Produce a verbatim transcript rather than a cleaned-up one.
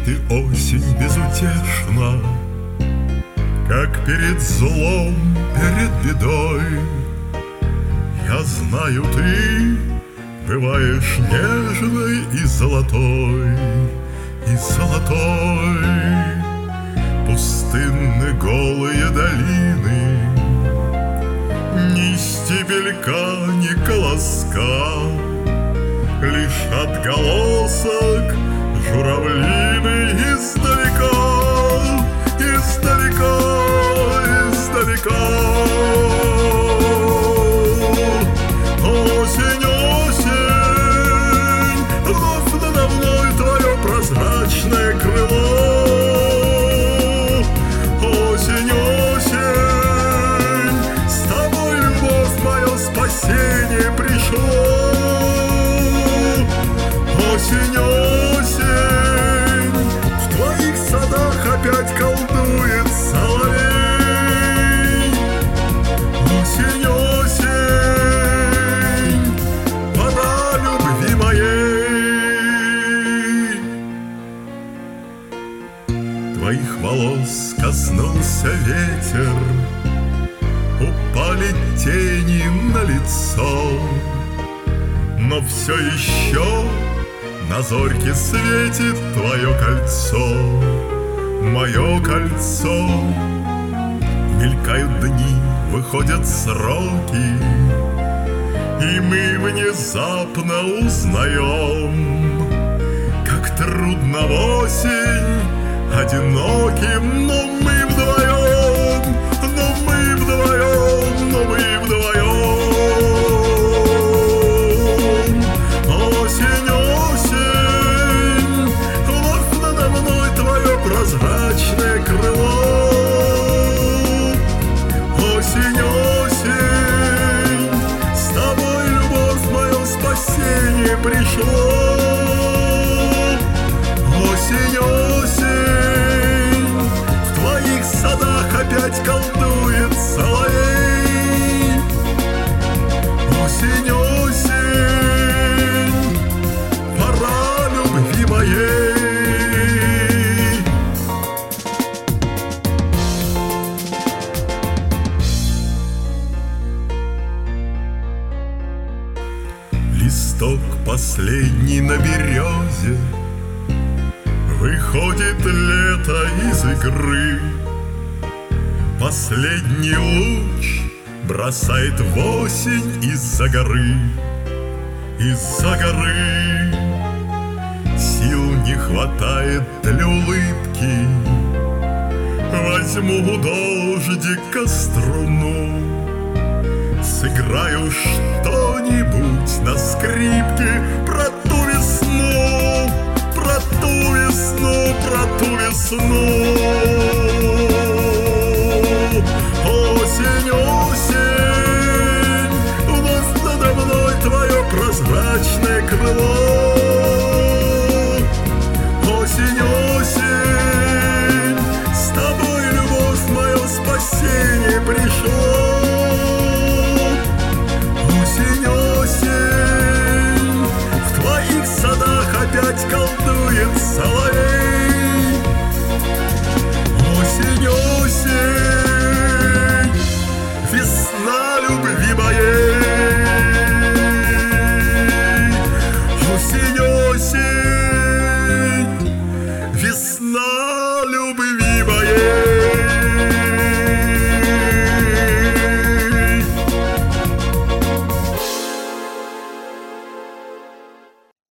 ты осень безутешна, как перед злом, перед бедой. Я знаю, ты бываешь нежной и золотой, и золотой. Пустынны голые долины, ни стебелька, ни колоска, лишь отголосок журавлины издалека, издалека, издалека. Осень, осень, вновь надо мной твое прозрачное крыло. Осень, осень, с тобой, любовь, мое спасение пришло. Осень, осень, в твоих садах опять колдует соловей. Осень, осень, пора любви моей. Твоих волос коснулся ветер, упали тени на лицо, но все еще на зорьке светит твое кольцо, мое кольцо. Мелькают дни, выходят сроки, и мы внезапно узнаем, как трудно в осень одиноким, но мы вдвоем, но мы вдвоем, но мы вдвоем. Осень, осень, вновь надо мной твое прозрачное крыло. Осень, осень, с тобой, любовь, мое спасение пришло. Осень, осень, в твоих садах опять колдует соловей. Осень, осень, пора любви моей. Листок последний на березе, выходит лето из игры. Последний луч бросает в осень из-за горы, из-за горы. Сил не хватает для улыбки, возьму у дождика струну, сыграю что-нибудь на скрипке про ту весну, про ту весну, про ту весну.